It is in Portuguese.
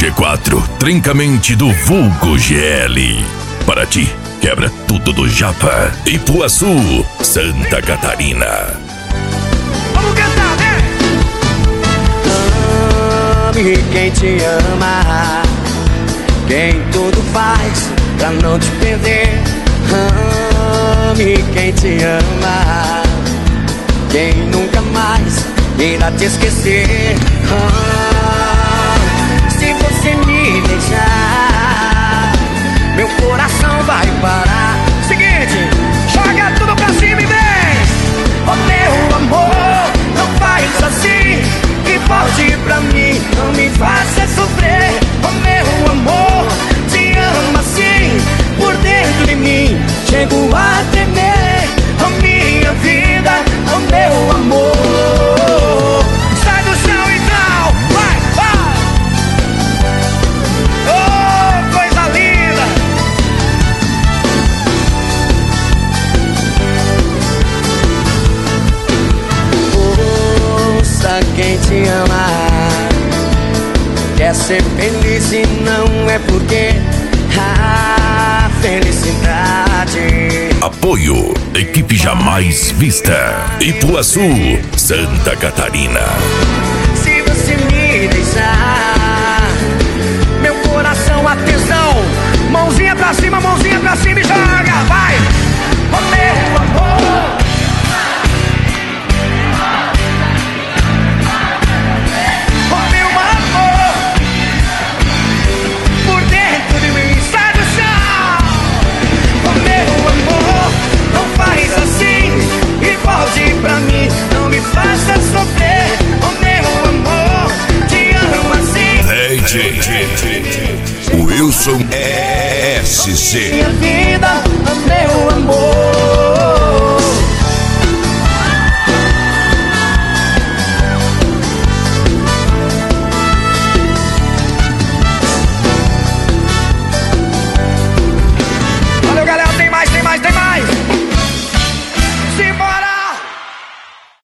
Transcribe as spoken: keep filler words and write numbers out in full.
G quatro, trincamente do vulgo G L. Para ti, quebra tudo do Japa. Ipuaçu, Santa Catarina. Vamos cantar, né? Ame quem te ama, quem tudo faz pra não te perder. Ame quem te ama, quem nunca mais irá te esquecer. Ah, se você me deixar, meu coração vai parar. Seguinte, joga tudo pra cima e vem. Oh meu amor, não faz assim e volte pra mim, não me faça sofrer. Oh meu amor, te amo assim, por dentro de mim chego a tremer. Oh minha vida, oh meu amor, sai do chão então, vai, vai. Oh, coisa linda. Ouça quem te ama, quer ser feliz e não é porque a felicidade. Apoio, equipe jamais vista. Ipuaçu, Santa Catarina. Se você me deixar, meu coração, atenção, mãozinha pra cima, mãozinha pra cima e joga, vai. Oh meu amor, oh meu amor, por dentro de mim, sai do chão. Oh meu amor, não faz assim e volte pra mim, não me faça sofrer. Oh meu amor, te amo assim. D J Wilson S C. Minha vida, oh meu amor.